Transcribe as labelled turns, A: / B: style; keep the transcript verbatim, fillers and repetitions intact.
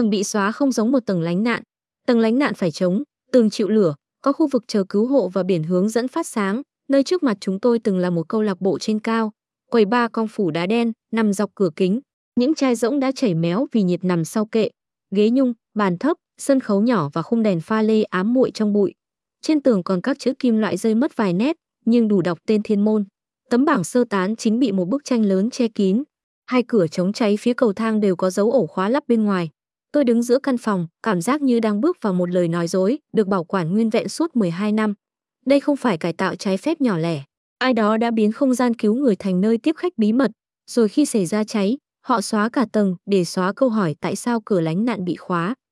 A: Tầng bị xóa không giống một tầng lánh nạn. Tầng lánh nạn phải chống, tường chịu lửa, có khu vực chờ cứu hộ và biển hướng dẫn phát sáng. Nơi trước mặt chúng tôi từng là một câu lạc bộ trên cao. Quầy bar cong phủ đá đen nằm dọc cửa kính. Những chai rỗng đã chảy méo vì nhiệt nằm sau kệ. Ghế nhung, bàn thấp, sân khấu nhỏ và khung đèn pha lê ám muội trong bụi. Trên tường còn các chữ kim loại rơi mất vài nét, nhưng đủ đọc tên thiên môn. Tấm bảng sơ tán chính bị một bức tranh lớn che kín. Hai cửa chống cháy phía cầu thang đều có dấu ổ khóa lắp bên ngoài. Tôi đứng giữa căn phòng, cảm giác như đang bước vào một lời nói dối, được bảo quản nguyên vẹn suốt mười hai năm. Đây không phải cải tạo trái phép nhỏ lẻ. Ai đó đã biến không gian cứu người thành nơi tiếp khách bí mật, rồi khi xảy ra cháy, họ xóa cả tầng để xóa câu hỏi tại sao cửa lánh nạn bị khóa.